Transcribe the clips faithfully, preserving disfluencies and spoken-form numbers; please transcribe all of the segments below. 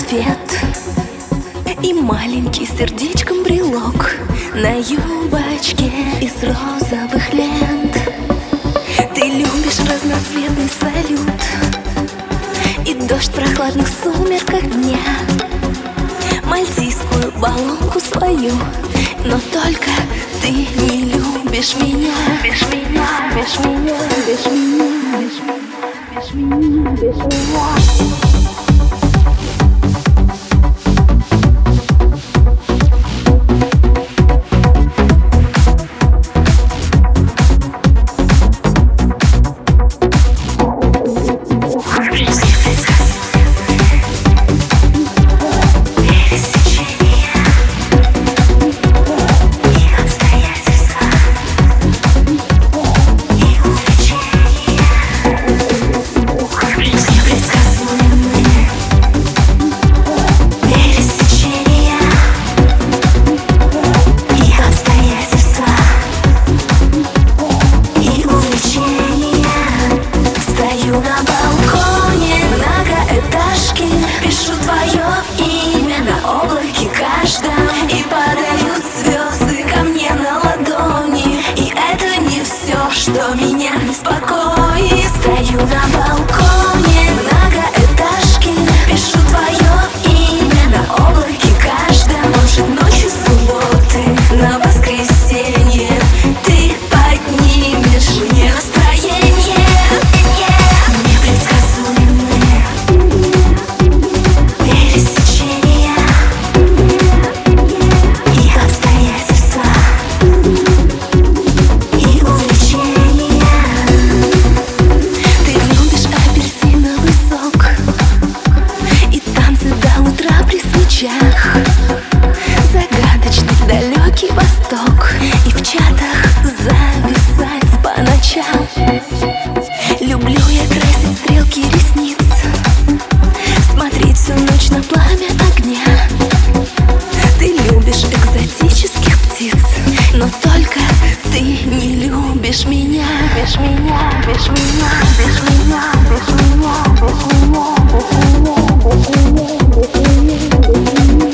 ответ и маленький сердечком брелок на юбочке из розовых лент. Ты любишь разноцветный салют и дождь в прохладных сумерках дня, мальтийскую баллонку свою, но только ты не любишь меня. Любишь меня, любишь меня, любишь меня, любишь меня, любишь меня. На балконе многоэтажки пишу твое имя на облаке каждом, и падают звезды ко мне на ладони. И это не все, что меня беспокоит. Стою на балконе многоэтажки, пишу твое имя на облаке каждом. Может, ночью субботы на воскресенье ты поднимешь мне настроение. Загадочный далекий восток, и в чатах зависать по ночам. Люблю я красить стрелки ресниц, смотреть всю ночь на пламя огня. Ты любишь экзотических птиц, но только ты не любишь меня. Любишь меня, любишь меня, любишь меня, любишь меня, любишь меня, любишь меня, любишь меня.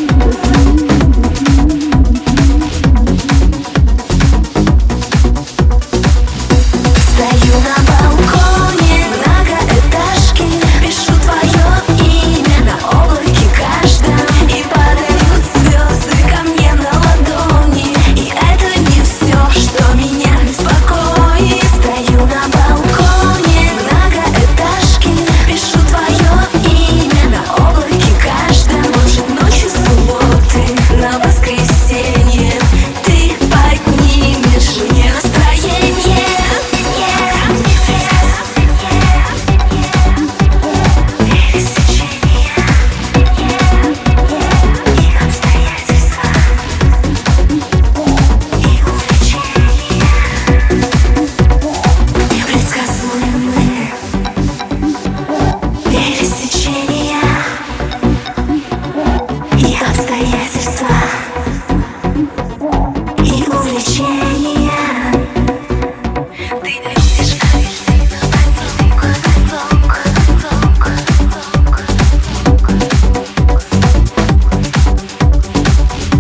Стою на балконе многоэтажки, пишу твое имя на облаке каждом, и падают звезды ко мне на ладони. И это не все, что меня беспокоит. Стою на балконе многоэтажки, пишу твое имя на облаке каждом. Может, ночью субботы на воскресенье ты поднимешь мне настроение. Пересечения и обстоятельства и увлечения.